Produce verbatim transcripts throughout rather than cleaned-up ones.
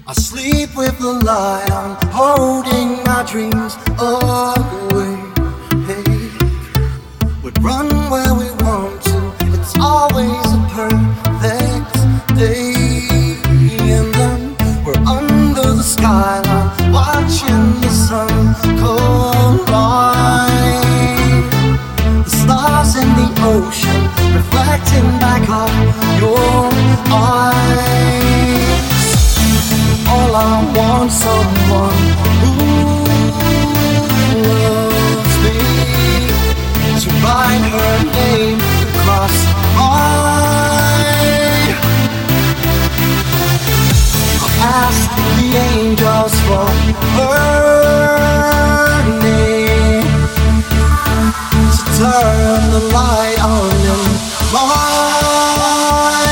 I sleep with the light on, holding my dreams away. Hey, we'd run where we want to, it's always a perfect day. And then we're under the skyline, watching the sun collide. The stars in the ocean, reflecting back on your eyes. All I want, someone who loves me, to write her name across mine. I've asked the angels for her name, to turn the light on in mine.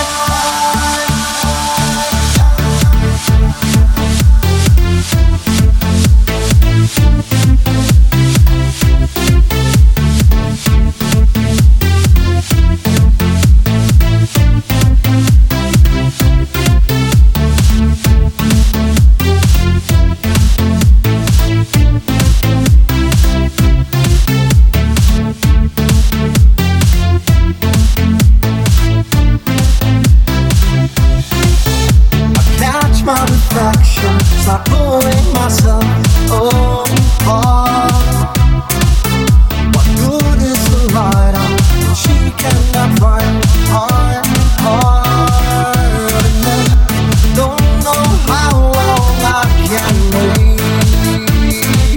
Start pulling myself apart. What good is the light on when she cannot find my heart? And then don't know how long I can wait.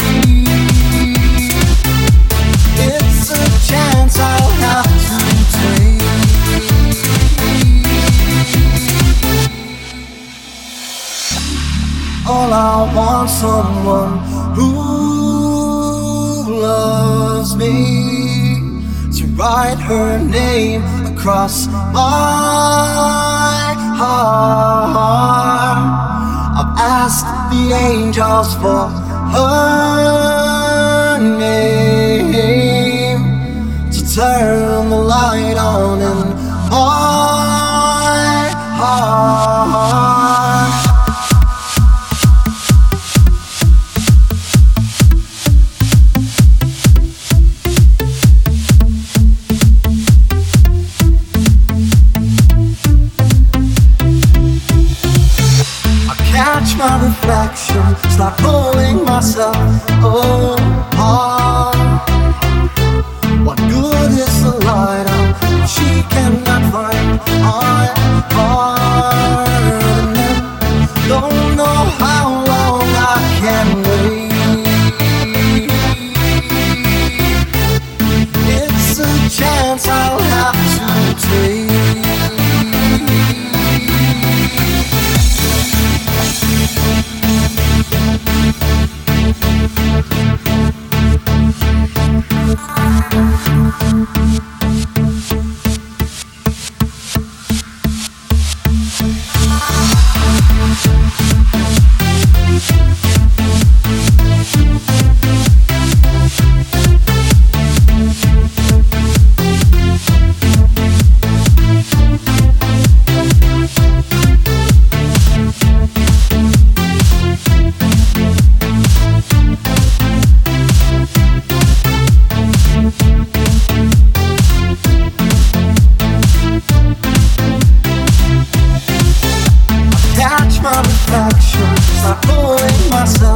It's a chance I'll have to take. All I want, someone who loves me, to write her name across my heart. I've asked the angels for her name, to turn the light on in my heart. Catch my reflection, start pulling myself apart. What good is the light on when she cannot find my heart? And then don't know how long I can wait. It's a chance I'll have to take. Catch my reflection, start pulling myself